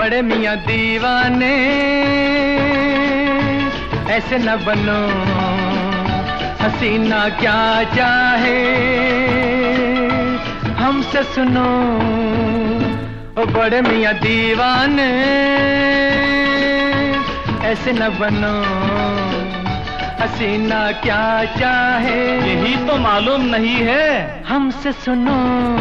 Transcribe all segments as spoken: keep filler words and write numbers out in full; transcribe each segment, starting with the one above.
बड़े मियाँ दीवाने, ऐसे न बनो, हसीना क्या चाहे हमसे सुनो। ओ बड़े मियाँ दीवाने, ऐसे न बनो, हसीना क्या चाहे यही तो मालूम नहीं है हमसे सुनो।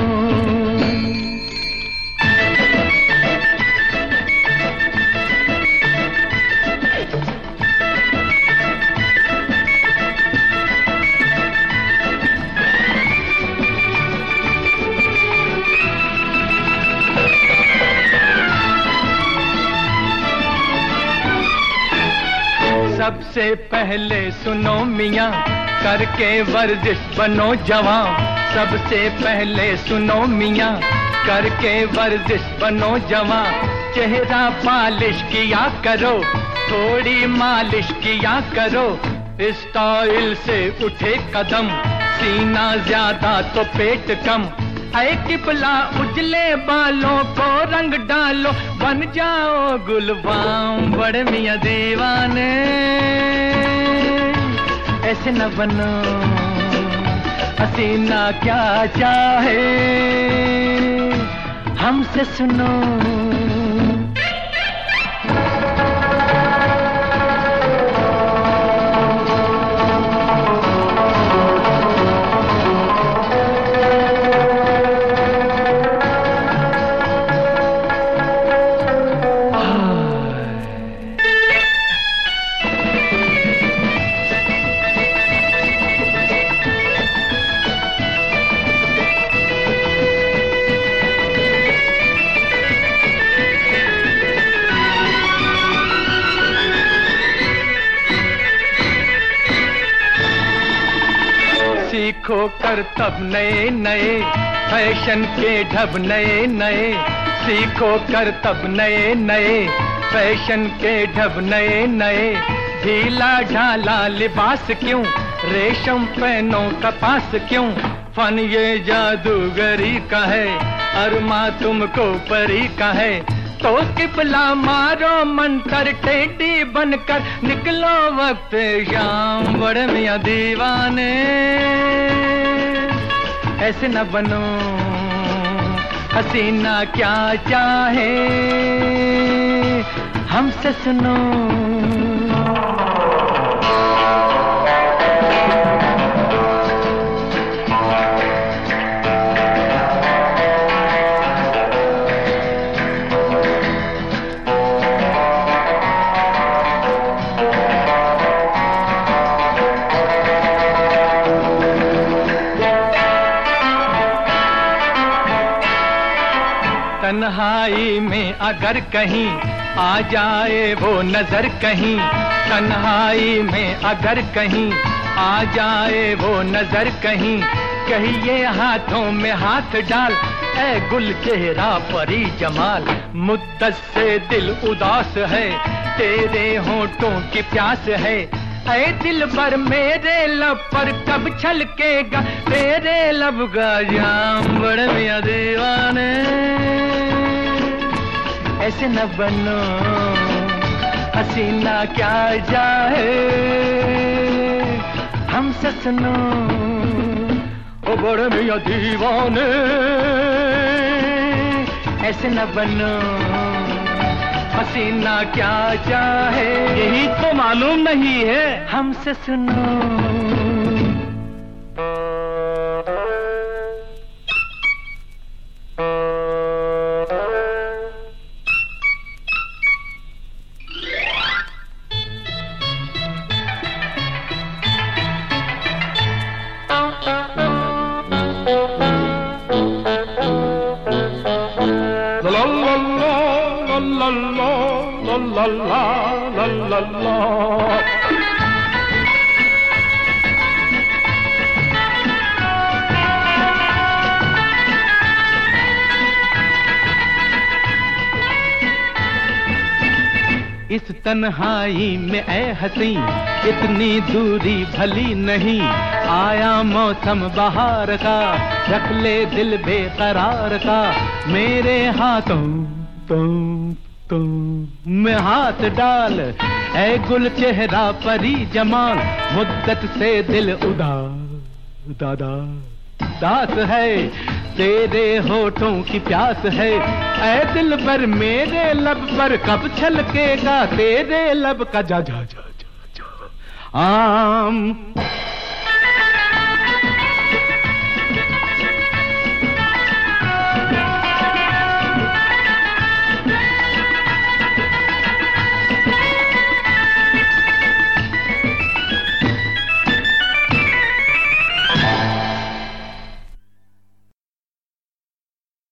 सबसे पहले सुनो मियाँ, करके वर्जिश बनो जवां। सबसे पहले सुनो मियाँ, करके वर्जिश बनो जवां। चेहरा पालिश किया करो, थोड़ी मालिश किया करो। स्टाइल से उठे कदम, सीना ज्यादा तो पेट कम। ऐ किबला उजले बालों को रंग डालो, बन जाओ गुलबाम। बड़े मियाँ दीवाने, ऐसे न बनो, हसीना क्या चाहे हमसे सुनो। सीखो करतब नए नए, फैशन के ढब नए नए। सीखो करतब नए नए, फैशन के ढब नए नए। ढीला ढाला लिबास क्यों, रेशम पहनो कपास क्यों। फन ये जादूगरी का है, अरमा तुमको परी का है। तो किबला मारो मंतर, टेढ़ी बनकर निकलो वक्त शाम। बड़े मियाँ दीवाने, ऐसे न बनो, हसीना क्या चाहे हमसे सुनो। तन्हाई में अगर कहीं आ जाए वो नजर कहीं, तन्हाई में अगर कहीं आ जाए वो नजर कहीं। कहिए हाथों में हाथ डाल, ऐ गुल चेहरा परी जमाल। मुद्दत से दिल उदास है, तेरे होठों की प्यास है। ऐ दिल भर मेरे लब पर कब छलकेगा तेरे लब का जाम। बड़े मियाँ दीवाने, ऐसे न बनो, हसीना क्या चाहे हमसे सुनो। ओ बड़े मियाँ दीवाने, ऐसे न बनो, हसीना क्या चाहे यही तो मालूम नहीं है हमसे सुनो। la la la la la. इस तन्हाई में ऐ हसी इतनी दूरी भली नहीं, आया मौसम बहार का रख ले दिल बेकरार का, मेरे हाथों तुम तुम में हाथ डाल ऐ गुल चेहरा परी जमाल, मुद्दत से दिल उदास दादा दास है, तेरे होठों की प्यास है, ऐ दिल पर मेरे लब पर कब छलकेगा तेरे लब का जा जा जा जा, जा। आम